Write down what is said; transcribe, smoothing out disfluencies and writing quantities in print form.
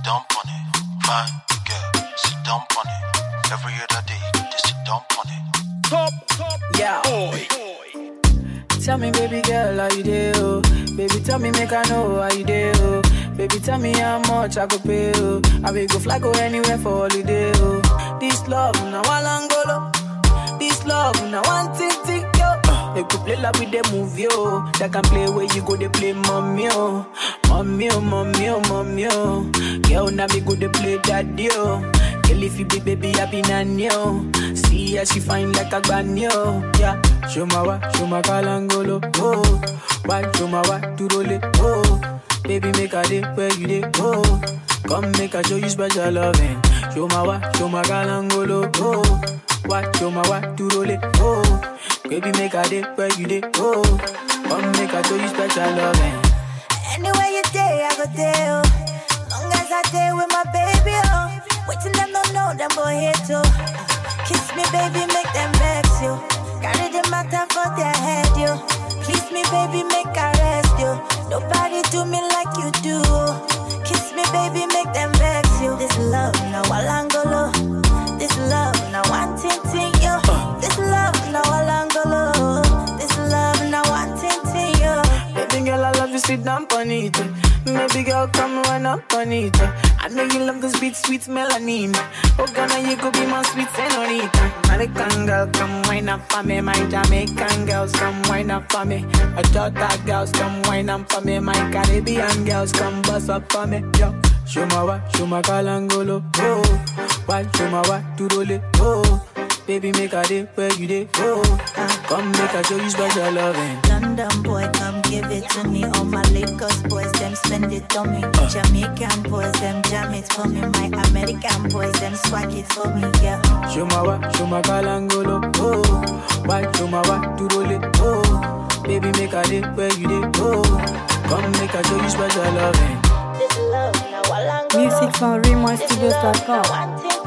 down on it. Fine, girl, sit down on it. Every other day, just sit down on it. Top, yeah. boy. Tell me, baby girl, how you dey, oh? Baby, tell me, make I know how you dey, oh? Baby, tell me how much I go pay, oh? I will go fly, go anywhere for holiday, oh? This love, now one angolo. This love, now one tick, yo. They could play like with the movie, oh. They can play where you go, they play mommy, oh. Mommy, oh, mommy, oh, mommy, oh. Girl, now me go, they play daddy, oh. Girl, if you be baby, I be nanny, oh. See how she fine like a granny, oh. Yeah. Show my kalangolo, oh. Why, show my wa, to roll it, oh. Baby, make a day where you dey, oh. Come make a show you special loving. Show my kalangolo, oh. Why, show my wa, to roll it, oh. Baby, make a day where you dey, oh. Come make a show you special loving. Anywhere you day, I go there, oh. Long as I day with my baby, oh. Waiting them don't know, them boy here too. Kiss me, baby, make them vex you. Carry the matter for their head, you. Kiss me, baby, make I rest you. Nobody do me like you do. Kiss me, baby, make them vex you. This love, now Walangolo. This love, now one tintin, yo. This love, now Walangolo. This love, now one tintin, yo. Baby girl, I love you, sit down on it. Baby girl, come run up on it. I know you love this beat, sweet melanin. Oh, Ghana, you could be my sweet senorita. American girl, come wine up for me. My Jamaican girls, come wine up for me. My Jota girls, come wine up for me. My Caribbean girls, come bust up for me. Yo, show my kalangolo, oh. Why, show my wa, to roll it, oh. Baby, make a day where you dey, oh. Come make a show you special loving. London boy, come give it to me. All my Lagos boys, them spend it on me. Jamaican boys, them jam it for me. My American boys, them swag it for me, yeah. Show my kalangolo, oh. Why, show my wa, to roll it, oh. Baby, make a day where you dey, oh. Come make a show you special loving. This love, now Walangolo. Music from RaymonStudios.com.